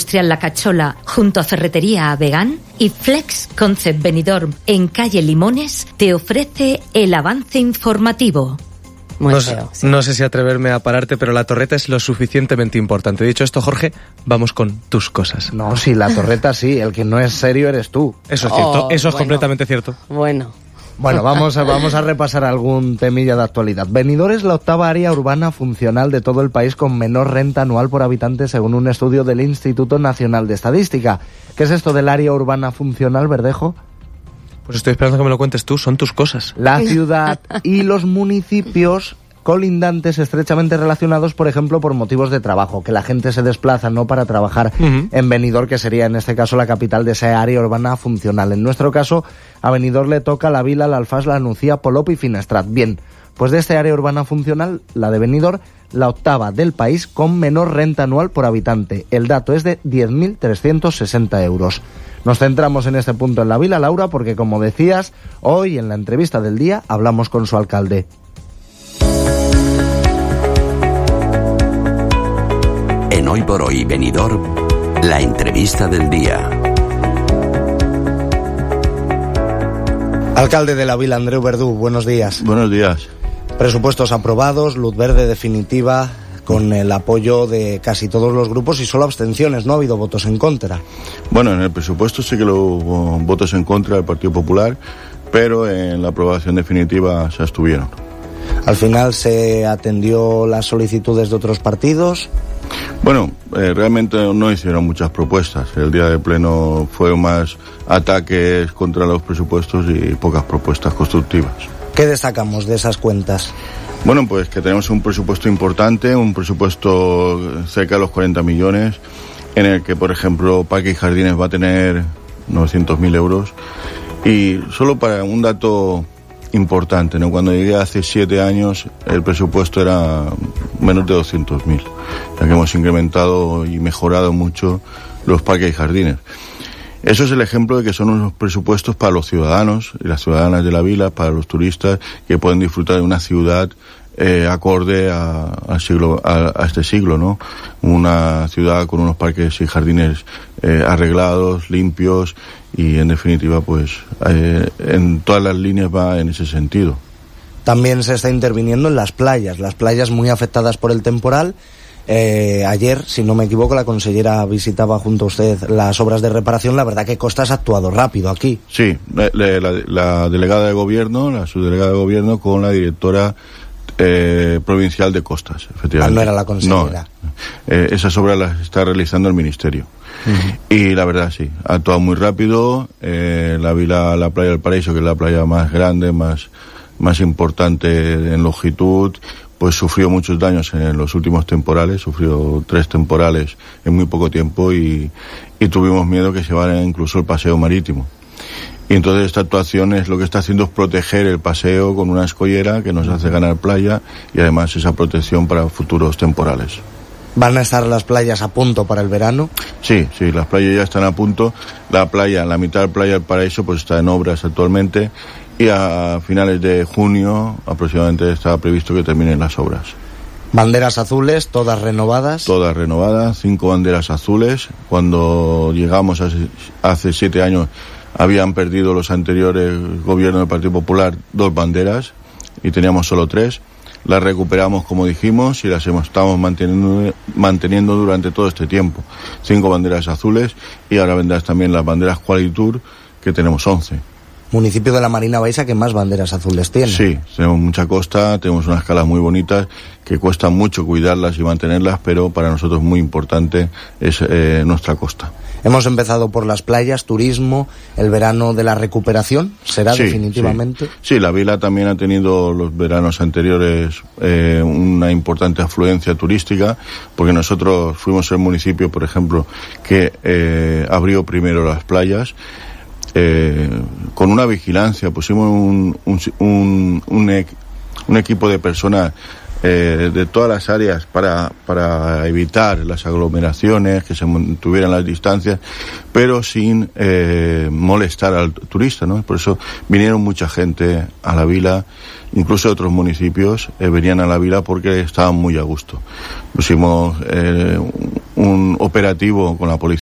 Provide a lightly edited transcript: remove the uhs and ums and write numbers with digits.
Industrial La Cachola, junto a Ferretería Avegán, y Flex Concept Benidorm, en calle Limones, te ofrece el avance informativo. No sé si atreverme a pararte, pero la torreta es lo suficientemente importante. Dicho esto, Jorge, vamos con tus cosas. No, sí, la torreta sí, el que no es serio eres tú. Eso es cierto, eso es completamente cierto. Bueno, vamos a repasar algún temilla de actualidad. Benidorm es la octava área urbana funcional de todo el país con menor renta anual por habitante, según un estudio del Instituto Nacional de Estadística. ¿Qué es esto del área urbana funcional, Verdejo? Pues estoy esperando que me lo cuentes tú, son tus cosas. La ciudad y los municipios colindantes estrechamente relacionados, por ejemplo, por motivos de trabajo, que la gente se desplaza no para trabajar en Benidorm, que sería en este caso la capital de esa área urbana funcional. En nuestro caso, a Benidorm le toca la Vila, la Alfàs, la Nucía, Polop y Finestrat. Bien, pues de esta área urbana funcional, la de Benidorm, la octava del país con menor renta anual por habitante. El dato es de 10.360 euros. Nos centramos en este punto en la Vila, Laura, porque como decías, hoy en la entrevista del día hablamos con su alcalde. En Hoy por Hoy Benidorm, la entrevista del día. Alcalde de la Vila, Andreu Verdú, buenos días. Buenos días. Presupuestos aprobados, luz verde definitiva, con el apoyo de casi todos los grupos y solo abstenciones, no ha habido votos en contra. Bueno, en el presupuesto sí que hubo votos en contra del Partido Popular, pero en la aprobación definitiva se abstuvieron. Al final se atendió las solicitudes de otros partidos. Bueno, realmente no hicieron muchas propuestas. El día de pleno fue más ataques contra los presupuestos y pocas propuestas constructivas. ¿Qué destacamos de esas cuentas? Bueno, pues que tenemos un presupuesto importante, un presupuesto cerca de los 40 millones, en el que, por ejemplo, Parque y Jardines va a tener 900.000 euros. Y solo para un dato importante, ¿no? Cuando llegué hace 7 años, el presupuesto era menos de 200.000, ya que hemos incrementado y mejorado mucho los parques y jardines. Eso es el ejemplo de que son unos presupuestos para los ciudadanos y las ciudadanas de la vila, para los turistas que pueden disfrutar de una ciudad acorde a este siglo, ¿no? Una ciudad con unos parques y jardines arreglados, limpios y, en definitiva, pues en todas las líneas va en ese sentido. También se está interviniendo en las playas muy afectadas por el temporal. Ayer, si no me equivoco, la consellera visitaba junto a usted las obras de reparación. La verdad que Costas ha actuado rápido aquí. Sí, la delegada de gobierno, la subdelegada de gobierno con la directora provincial de Costas, efectivamente. No era la consellera. No, esas obras las está realizando el ministerio. Y la verdad sí, ha actuado muy rápido. La vila, la playa del Paraíso, que es la playa más grande, más importante en longitud, pues sufrió muchos daños en los últimos temporales, sufrió 3 temporales en muy poco tiempo y tuvimos miedo que se llevara incluso el paseo marítimo. Y entonces esta actuación es lo que está haciendo es proteger el paseo con una escollera que nos hace ganar playa y además esa protección para futuros temporales. ¿Van a estar las playas a punto para el verano? Sí, las playas ya están a punto. La mitad de la playa del Paraíso pues está en obras actualmente y a finales de junio aproximadamente está previsto que terminen las obras. Banderas azules, todas renovadas. Todas renovadas, 5 banderas azules. Cuando llegamos hace 7 años habían perdido los anteriores gobiernos del Partido Popular 2 banderas y teníamos solo 3. Las recuperamos, como dijimos, y las estamos manteniendo durante todo este tiempo. 5 banderas azules y ahora vendrán también las banderas Qualitur, que tenemos 11. Municipio de la Marina Baixa que más banderas azules tiene. Sí, tenemos mucha costa, tenemos unas calas muy bonitas que cuesta mucho cuidarlas y mantenerlas, pero para nosotros muy importante es nuestra costa. Hemos empezado por las playas, turismo, el verano de la recuperación, ¿será definitivamente? Sí, la vila también ha tenido los veranos anteriores una importante afluencia turística, porque nosotros fuimos el municipio, por ejemplo, que abrió primero las playas. Con una vigilancia, pusimos un equipo de personas de todas las áreas para evitar las aglomeraciones, que se mantuvieran las distancias, pero sin molestar al turista, ¿no? Por eso vinieron mucha gente a la vila, incluso de otros municipios venían a la vila porque estaban muy a gusto. Pusimos un operativo con la policía